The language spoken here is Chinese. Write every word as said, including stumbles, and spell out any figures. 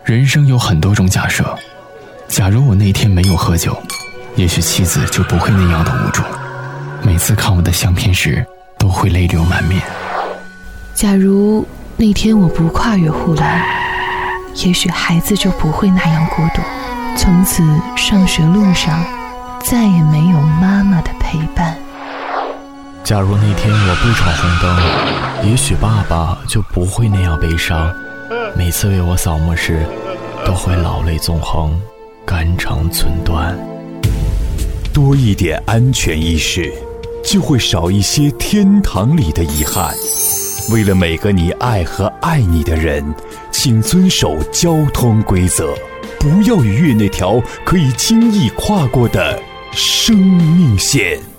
人生有很多种假设，假如我那天没有喝酒，也许妻子就不会那样的无助，每次看我的相片时都会泪流满面。 假如那天我不跨越护栏，也许孩子就不会那样孤独，从此上学路上再也没有妈妈的陪伴。 假如那天我不闯红灯，也许爸爸就不会那样悲伤，每次为我扫墓时都会老泪纵横，肝肠寸断。 多一点安全意识，就会少一些天堂里的遗憾。为了每个你爱和爱你的人，请遵守交通规则，不要逾越那条可以轻易跨过的生命线。